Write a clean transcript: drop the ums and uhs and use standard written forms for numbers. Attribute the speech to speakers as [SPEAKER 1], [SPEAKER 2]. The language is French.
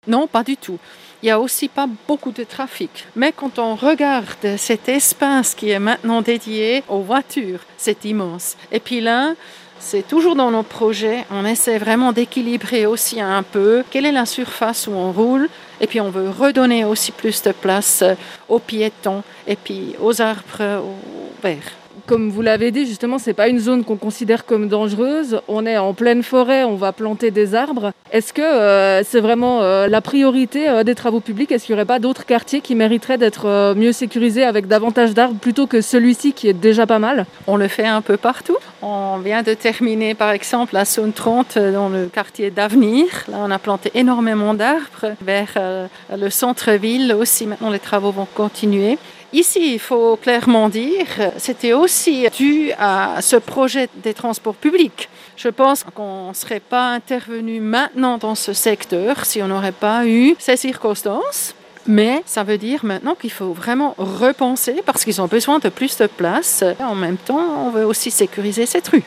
[SPEAKER 1] Non, pas du tout. Il n'y a aussi pas beaucoup de trafic. Mais quand on regarde cet espace qui est maintenant dédié aux voitures, c'est immense. Et puis là, c'est toujours dans nos projets, on essaie vraiment d'équilibrer aussi un peu quelle est la surface où on roule. Et puis on veut redonner aussi plus de place aux piétons et puis aux arbres, aux verts.
[SPEAKER 2] Comme vous l'avez dit, justement, c'est pas une zone qu'on considère comme dangereuse. On est en pleine forêt, on va planter des arbres. Est-ce que c'est vraiment la priorité des travaux publics? Est-ce qu'il n'y aurait pas d'autres quartiers qui mériteraient d'être mieux sécurisés avec davantage d'arbres plutôt que celui-ci qui est déjà pas mal?
[SPEAKER 1] On le fait un peu partout. On vient de terminer par exemple la zone 30 dans le quartier d'Avenir. Là, on a planté énormément d'arbres vers le centre-ville aussi. Maintenant, les travaux vont continuer. Ici, il faut clairement dire, c'était aussi dû à ce projet des transports publics. Je pense qu'on ne serait pas intervenu maintenant dans ce secteur si on n'aurait pas eu ces circonstances. Mais ça veut dire maintenant qu'il faut vraiment repenser parce qu'ils ont besoin de plus de place. En même temps, on veut aussi sécuriser cette rue.